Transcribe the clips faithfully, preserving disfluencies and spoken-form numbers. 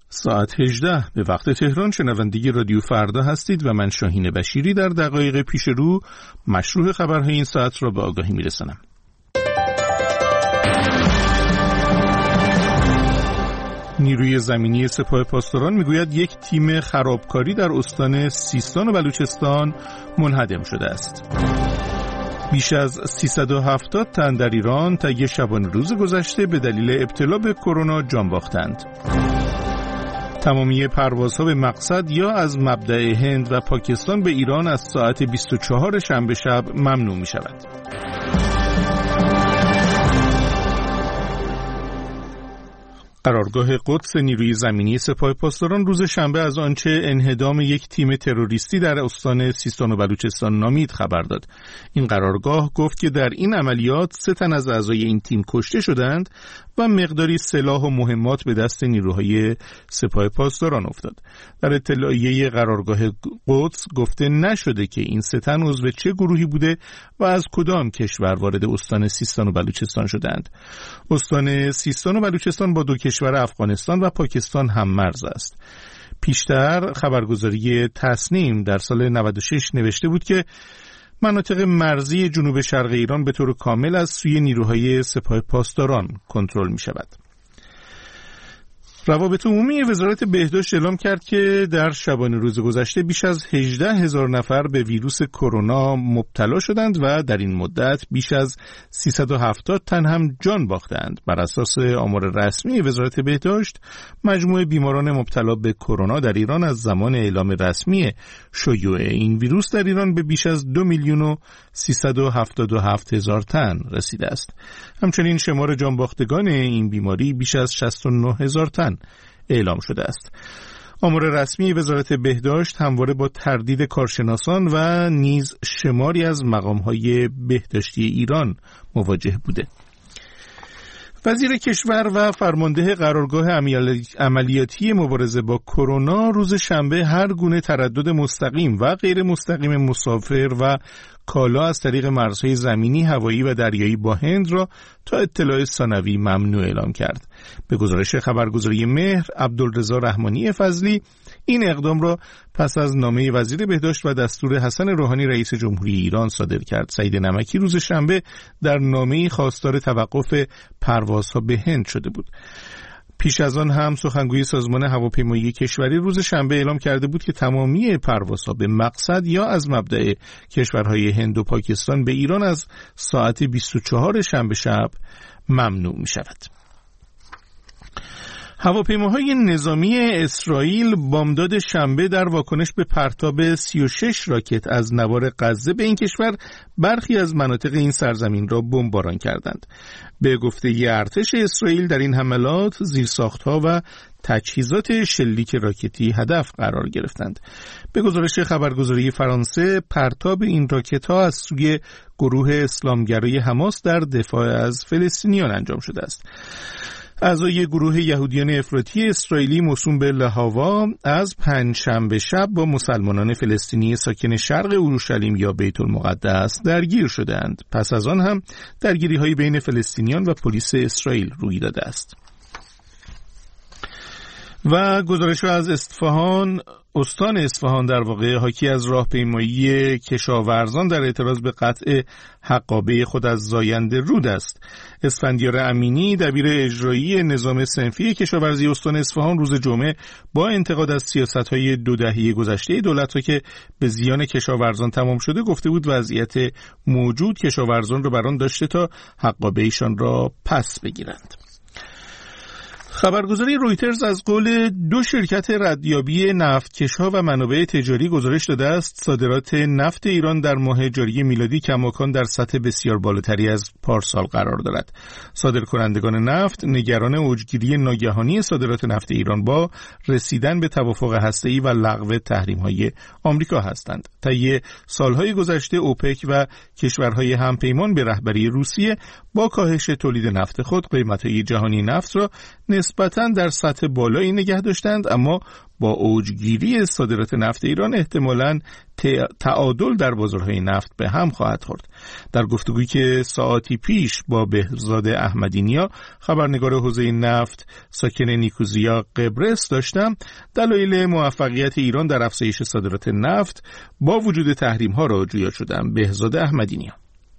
ساعت هجده به وقت تهران شنونده رادیو فردا هستید و من شاهین بشیری در دقایق پیش رو مشروع خبرهای این ساعت را به آگاهی میرسانم. نیروی زمینی سپاه پاسداران میگوید یک تیم خرابکاری در استان سیستان و بلوچستان منهدم شده است. بیش از سیصد و هفتاد تن در ایران طی شبانه روز گذشته به دلیل ابتلا به کرونا جان باختند. تمامی پروازها به مقصد یا از مبدأ هند و پاکستان به ایران از ساعت بیست و چهار شنبه شب ممنوع می شود. قرارگاه قدس نیروی زمینی سپاه پاسداران روز شنبه از آنچه انهدام یک تیم تروریستی در استان سیستان و بلوچستان نامید خبر داد. این قرارگاه گفت که در این عملیات سه تن از اعضای این تیم کشته شدند و مقداری سلاح و مهمات به دست نیروهای سپاه پاسداران افتاد. در اطلاعیه قرارگاه قدس گفته نشده که این سه تن عضو چه گروهی بوده و از کدام کشور وارد استان سیستان و بلوچستان شدند. استان سیستان و بلوچستان با دو کشور افغانستان و پاکستان هم مرز است. پیشتر خبرگزاری تصنیم در سال نود و شش نوشته بود که مناطق مرزی جنوب شرق ایران به طور کامل از سوی نیروهای سپاه پاسداران کنترل می شود. روابط عمومی وزارت بهداشت اعلام کرد که در شبانه روز گذشته بیش از هجده هزار نفر به ویروس کرونا مبتلا شدند و در این مدت بیش از سیصد و هفتاد تن هم جان باختند. بر اساس آمار رسمی وزارت بهداشت، مجموع بیماران مبتلا به کرونا در ایران از زمان اعلام رسمی شیوع این ویروس در ایران به بیش از دو میلیون و سیصد و هفتاد و هفت هزار تن رسیده است. همچنین شمار جان باختگان این بیماری بیش از شصت و نه هزار تن اعلام شده است. آمار رسمی وزارت بهداشت همواره با تردید کارشناسان و نیز شماری از مقام‌های بهداشتی ایران مواجه بوده. وزیر کشور و فرمانده قرارگاه عملیاتی مبارزه با کرونا روز شنبه هر گونه تردد مستقیم و غیر مستقیم مسافر و کالا از طریق مرزهای زمینی، هوایی و دریایی با هند را تا اطلاع ثانوی ممنوع اعلام کرد. به گزارش خبرگزاری مهر، عبدالرضا رحمانی فضلی این اقدام را پس از نامه وزیر بهداشت و دستور حسن روحانی رئیس جمهوری ایران صادر کرد. سعید نمکی روز شنبه در نامه‌ای خواستار توقف پروازها به هند شده بود. پیش از آن هم سخنگوی سازمان هواپیمایی کشوری روز شنبه اعلام کرده بود که تمامی پروازها به مقصد یا از مبدأ کشورهای هند و پاکستان به ایران از ساعت بیست و چهار شنبه شب ممنوع می شود. هواپیماهای نظامی اسرائیل بامداد شنبه در واکنش به پرتاب سی و شش راکت از نوار غزه به این کشور برخی از مناطق این سرزمین را بمباران کردند. به گفته ارتش اسرائیل در این حملات زیرساخت‌ها و تجهیزات شلیک راکتی هدف قرار گرفتند. به گزارش خبرگزاری فرانسه، پرتاب این راکت‌ها از سوی گروه اسلامگرای حماس در دفاع از فلسطینیان انجام شده است. اعضای گروه یهودیان افراطی اسرائیلی موسوم به لهاوا از پنجشنبه شب با مسلمانان فلسطینی ساکن شرق اورشلیم یا بیت المقدس درگیر شدند. پس از آن هم درگیری‌های بین فلسطینیان و پلیس اسرائیل روی داده است. و گزارش از اصفهان، استان اصفهان در واقع حاکی از راهپیمایی کشاورزان در اعتراض به قطع حقابه خود از زاینده رود است. اسفندیار امینی دبیر اجرایی نظام صنفی کشاورزی استان اصفهان روز جمعه با انتقاد از سیاست‌های دو دهه گذشته دولت را که به زیان کشاورزان تمام شده گفته بود وضعیت موجود کشاورزان را بر آن داشته تا حقابه ایشان را پس بگیرند. خبرگزاری رویترز از قول دو شرکت ردیابی نفتکش‌ها و منابع تجاری گزارش داده است صادرات نفت ایران در ماه جاری میلادی کماکان در سطح بسیار بالاتری از پارسال قرار دارد. صادرکنندگان نفت نگران اوجگیری ناگهانی صادرات نفت ایران با رسیدن به توافق هسته‌ای و لغو تحریم‌های آمریکا هستند. طی سالهای گذشته اوپک و کشورهای همپیمان به رهبری روسیه با کاهش تولید نفت خود قیمت‌های جهانی نفت را نسبتاً در سطح بالایی نگه داشتند، اما با اوجگیری صادرات نفت ایران احتمالاً تعادل در بازارهای نفت به هم خواهد خورد. در گفتگویی که ساعتی پیش با بهزاد احمدی‌نیا خبرنگار حوزه نفت ساکن نیکوزیا قبرس داشتم، دلایل موفقیت ایران در افزایش صادرات نفت با وجود تحریم‌ها را جویا شدم. بهزاد احمدی‌نیا: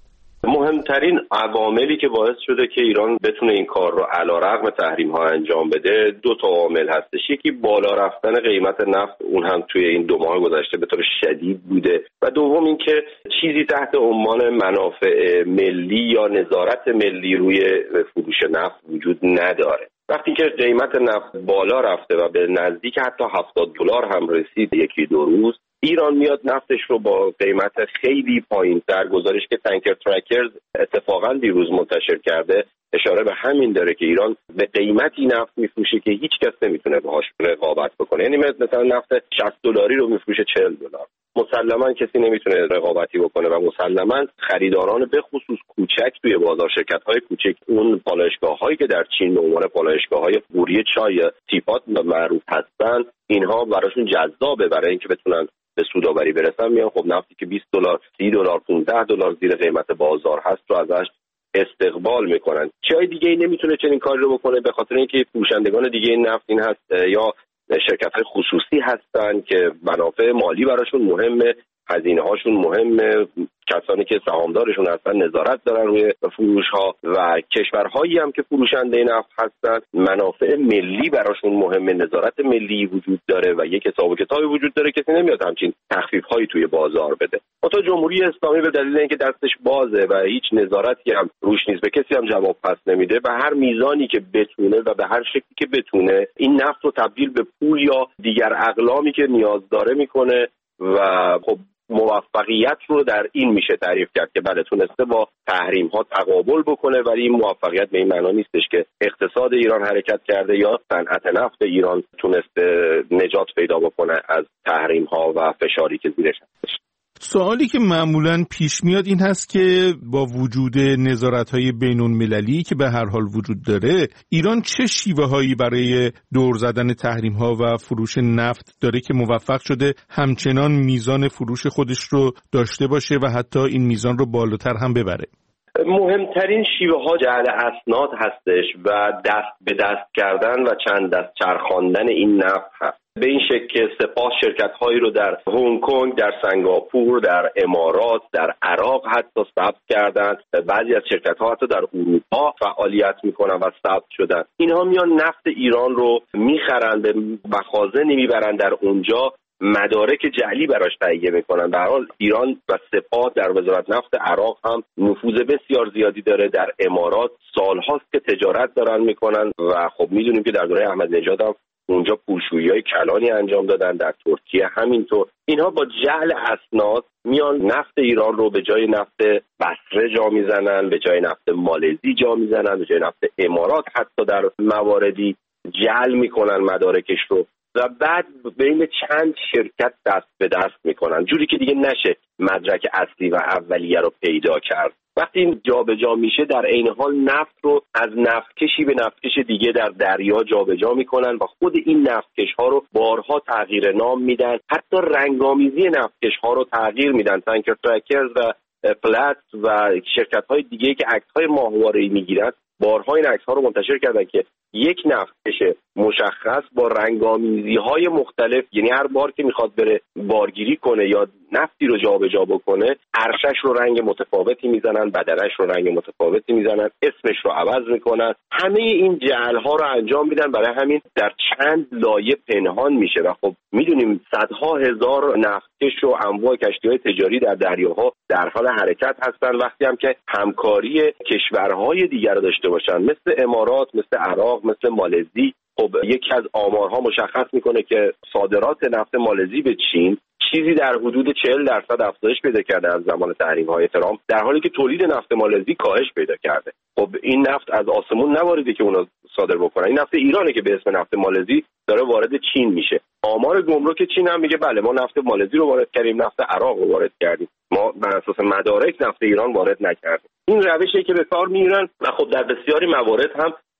مهمترین عواملی که باعث شده که ایران بتونه این کار رو علیرغم تحریم ها انجام بده دو تا عامل هستش. یکی بالا رفتن قیمت نفت، اون هم توی این دو ماه گذشته به طور شدید بوده، و دوم این که چیزی تحت عنوان منافع ملی یا نظارت ملی روی فروش نفت وجود نداره. وقتی که قیمت نفت بالا رفته و به نزدیک حتی هفتاد دلار هم رسید یکی دو روز، ایران میاد نفتش رو با قیمت خیلی پایین‌تر، گزارش که تانکر ترکرز اتفاقا دیروز منتشر کرده اشاره به همین داره که ایران به قیمتی نفت میفروشه که هیچ کس نمیتونه باهاش رقابت بکنه. یعنی مثلا نفت شصت دلاری رو میفروشه چهل دلار. مسلماً کسی نمیتونه رقابتی بکنه و مسلماً خریداران به خصوص کوچک توی بازار، شرکت‌های کوچک، اون پالایشگاه‌هایی که در چین به عنوان پالایشگاه‌های قوری چای تیپات معروف هستن، اینها براشون جذابه برای اینکه بتونن به سودآوری برسن. میان خب نفتی که بیست دلار، سی دلار، پانزده دلار زیر قیمت بازار هست رو ازش استقبال میکنن. جای دیگه ای نمیتونه چنین کاری رو بکنه به خاطر اینکه فروشندگان دیگه این نفت این هست یا شرکت‌های خصوصی هستن که منافع مالی براشون مهمه، هزینه هاشون مهمه، کسانی که سهامدارشون هستن نظارت دارن روی فروش ها، و کشورهایی هم که فروشنده نفت هستن منافع ملی براشون مهمه، نظارت ملی وجود داره و یک حساب و کتابی وجود داره. کسی نمیاد همچین تخفیف هایی توی بازار بده. تا جمهوری اسلامی به دلیل اینکه دستش بازه و هیچ نظارتی هم روش نیست، به کسی هم جواب پس نمیده، به هر میزانی که بتونه و به هر شکلی که بتونه این نفت رو تبدیل به پول یا دیگر اقلامی که نیاز داره میکنه و خب موفقیت رو در این میشه تعریف کرد که بله تونسته با تحریم ها تقابل بکنه، ولی این موفقیت به این معنا نیستش که اقتصاد ایران حرکت کرده یا صنعت نفت ایران تونسته نجات پیدا بکنه از تحریم ها و فشاری که زیرش هستش. سوالی که معمولاً پیش میاد این هست که با وجود نظارت‌های بین‌المللی که به هر حال وجود داره، ایران چه شیوه‌هایی برای دور زدن تحریم‌ها و فروش نفت داره که موفق شده همچنان میزان فروش خودش رو داشته باشه و حتی این میزان رو بالاتر هم ببره؟ مهمترین شیوه ها جعل اسناد هستش و دست به دست کردن و چند دست چرخاندن این نفت هست. به این شکل که سپاه شرکت هایی رو در هنگ کنگ، در سنگاپور، در امارات، در عراق حتی ثبت کردن. بعضی از شرکت ها حتی در اروپا فعالیت میکنن و ثبت شدن. اینها میان نفت ایران رو میخرن، به مخازنی میبرن در اونجا، مدارک جعلی براش تهیه میکنن. در حال ایران و سپاه در وزارت نفت عراق هم نفوذ بسیار زیادی داره. در امارات سالهاست که تجارت دارن میکنن و خب میدونیم که در دوره احمدی نژاد هم اونجا پولشویی‌های کلانی انجام دادن، در ترکیه همینطور. اینها با جعل اسناد میان نفت ایران رو به جای نفت بصره جا میزنن، به جای نفت مالزی جا میزنن، به جای نفت امارات حتی در مواردی جعل میکنن مدارکش رو و بعد بین چند شرکت دست به دست میکنن، جوری که دیگه نشه مدرک اصلی و اولیه رو پیدا کرد. وقتی این جابجا میشه در عین حال نفت رو از نفتکشی به نفتکش دیگه در دریا جابجا میکنن و خود این نفتکش ها رو بارها تغییر نام میدن، حتی رنگامیزی نفتکش ها رو تغییر میدن. تانکر ترکرز و پلات و شرکت های دیگه که عکس های ماهواره‌ای میگیرن بارها این عکس ها رو منتشر کردن که یک نفتکش مشخص با رنگامیزی‌های مختلف، یعنی هر بار که میخواد بره بارگیری کنه یا نفتی رو جابجا بکنه عرشش رو رنگ متفاوتی میزنن، بدنش رو رنگ متفاوتی میزنن، اسمش رو عوض میکنن. همه این جعل‌ها رو انجام میدن، برای همین در چند لایه پنهان میشه و خب میدونیم صدها هزار نفتکش و انواع کشتی‌های تجاری در دریاها در حال حرکت هستن. وقتی هم که همکاری کشورهای دیگر رو داشته باشن مثل امارات، مثل عراق، مثل مالزی، خب یکی از آمارها مشخص میکنه که صادرات نفت مالزی به چین چیزی در حدود چهل درصد افزایش پیدا کرده از زمان تحریم‌های ترامپ، در حالی که تولید نفت مالزی کاهش پیدا کرده. خب این نفت از آسمون نواریده که اونا صادر بکنن، این نفت ایرانه که به اسم نفت مالزی داره وارد چین میشه. آمار گمرک چین هم میگه بله ما نفت مالزی رو وارد کردیم، نفت عراق رو وارد کردیم، ما بر اساس مدارک نفت ایران وارد نکردیم. این روشی که به کار میگیرن و خب در بسیاری موارد هم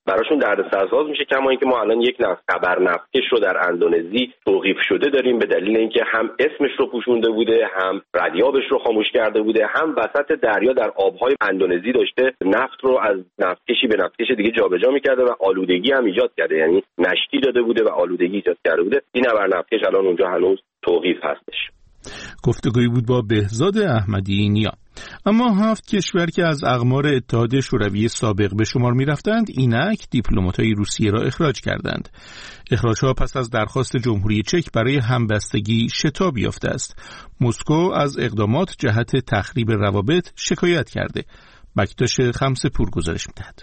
براشون دردسرساز میشه. کما اینکه ما الان یک نفت خبر نفتکش رو در اندونزی توقیف شده داریم به دلیل اینکه هم اسمش رو پوشونده بوده، هم ردیابش رو خاموش کرده بوده، هم وسط دریا در آبهای اندونزی داشته نفت رو از نفتکشی به نفتکش دیگه جابجا میکرده و آلودگی هم ایجاد کرده، یعنی نشتی داده بوده و آلودگی ایجاد کرده بوده. این نفتکش الان اونجا هنوز توقیف هستش. گفتگویی بود با بهزاد احمدی نیا. اما هفت کشور که از اقمار اتحاد شوروی سابق به شمار می رفتند اینک دیپلمات‌های روسیه را اخراج کردند. اخراجها پس از درخواست جمهوری چک برای همبستگی شتاب یافته است. مسکو از اقدامات جهت تخریب روابط شکایت کرده. بکتاش خمس پور گزارش می‌دهد.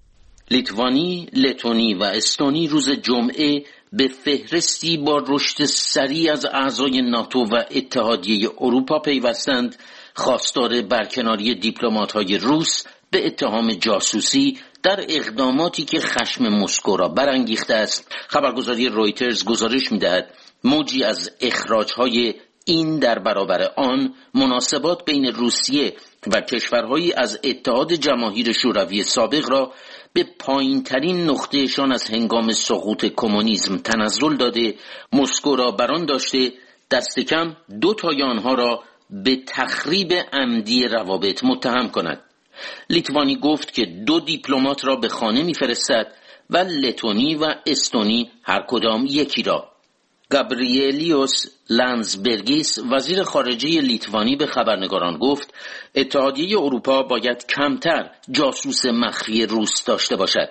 لیتوانی، لتونی و استونی روز جمعه به فهرستی با رشد سریع از اعضای ناتو و اتحادیه اروپا پیوستند، خواستار برکناری دیپلمات‌های روس به اتهام جاسوسی در اقداماتی که خشم مسکو را برانگیخته است. خبرگزاری رویترز گزارش می‌دهد موجی از اخراج‌های این در برابر آن مناسبات بین روسیه و کشورهایی از اتحاد جماهیر شوروی سابق را به پایین ترین نقطهشان از هنگام سقوط کمونیسم تنزل داده، مسکو را بران داشته دست کم دو تای آنها را به تخریب عمدی روابط متهم کند. لیتوانی گفت که دو دیپلمات را به خانه می‌فرستد و لتونی و استونی هر کدام یکی را. گابریلیوس لانزبرگیس وزیر خارجه لیتوانی به خبرنگاران گفت اتحادیه اروپا باید کمتر جاسوس مخفی روس داشته باشد.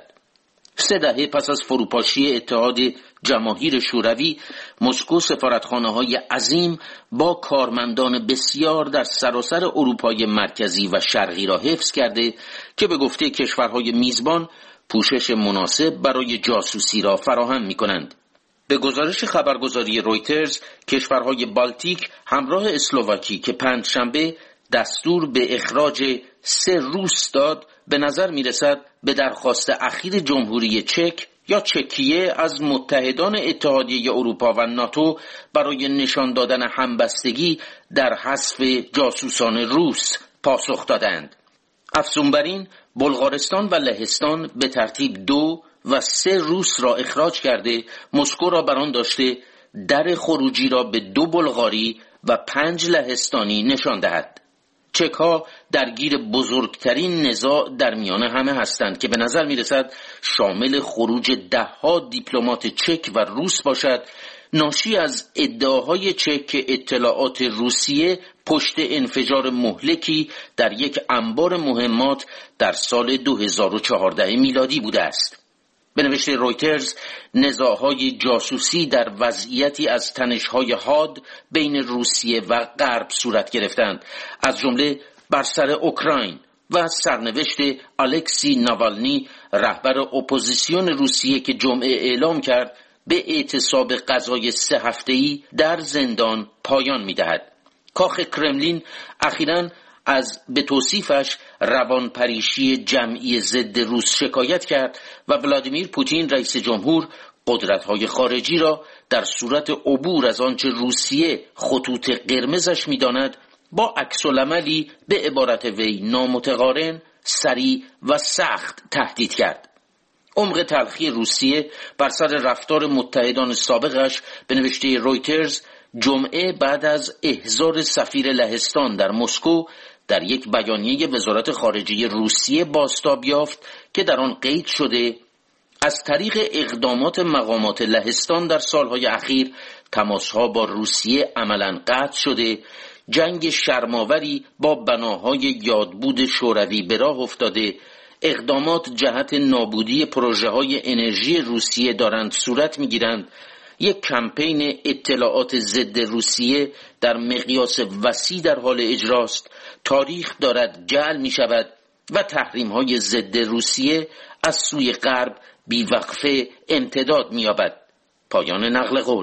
سه دهه پس از فروپاشی اتحاد جماهیر شوروی، مسکو سفارتخانه‌های عظیم با کارمندان بسیار در سراسر اروپای مرکزی و شرقی را حفظ کرده که به گفته کشورهای میزبان پوشش مناسب برای جاسوسی را فراهم می‌کنند. به گزارش خبرگزاری رویترز، کشورهای بالتیک همراه اسلواکی که پنجشنبه دستور به اخراج سه روس داد، به نظر میرسد به درخواست اخیر جمهوری چک یا چکیه از متحدان اتحادیه اروپا و ناتو برای نشان دادن همبستگی در حذف جاسوسان روس پاسخ دادند. افزون بر این، بلغارستان و لهستان به ترتیب دو و سه روس را اخراج کرده، مسکو را بران داشته در خروجی را به دو بلغاری و پنج لهستانی نشان دهد. چک ها درگیر بزرگترین نزاع در میان همه هستند که به نظر می رسد شامل خروج ده ها دیپلمات چک و روس باشد، ناشی از ادعاهای چک که اطلاعات روسیه پشت انفجار مهلکی در یک انبار مهمات در سال دو هزار و چهارده میلادی بوده است. به نوشته رویترز، نزاع‌های جاسوسی در وضعیتی از تنش‌های حاد بین روسیه و غرب صورت گرفتند، از جمله بر سر اوکراین و سرنوشت الکسی ناوالنی، رهبر اپوزیسیون روسیه که جمعه اعلام کرد به اعتصاب غذای سه هفته‌ای در زندان پایان می‌دهد. کاخ کرملین اخیراً از به توصیفش روانپریشی جمعی ضد روس شکایت کرد و ولادیمیر پوتین رئیس جمهور قدرت‌های خارجی را در صورت عبور از آنچه روسیه خطوط قرمزش می‌داند با عکس‌العملی به عبارت وی نامتقارن، سریع و سخت تهدید کرد. عمق تلخی روسیه بر سر رفتار متحدان سابقش به نوشته رویترز جمعه بعد از احضار سفیر لهستان در مسکو در یک بیانیه وزارت خارجه روسیه بازتاب یافت که در آن قید شده از طریق اقدامات مقامات لهستان در سالهای اخیر تماسها با روسیه عملاً قطع شده، جنگ شرماوری با بناهای یادبود شوروی به راه افتاده، اقدامات جهت نابودی پروژه‌های انرژی روسیه دارند صورت می‌گیرند، یک کمپین اطلاعات ضد روسیه در مقیاس وسیع در حال اجراست، تاریخ دارد جعل می شود و تحریم های ضد روسیه از سوی غرب بیوقفه امتداد می یابد. پایان نقل قول.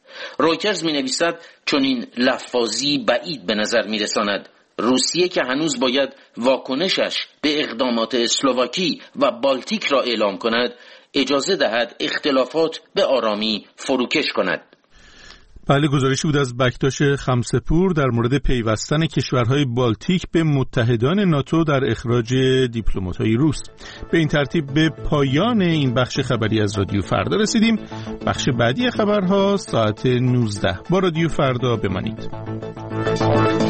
رویترز می نویسد چون این لفاظی بعید به نظر می رساند. روسیه که هنوز باید واکنشش به اقدامات اسلواکی و بالتیک را اعلام کند، اجازه دهد اختلافات به آرامی فروکش کند. بله، گزارشی بود از بکتاش خمسه‌پور در مورد پیوستن کشورهای بالتیک به متحدان ناتو در اخراج دیپلمات‌های روس. به این ترتیب به پایان این بخش خبری از رادیو فردا رسیدیم. بخش بعدی خبرها ساعت نوزده با رادیو فردا بمانید.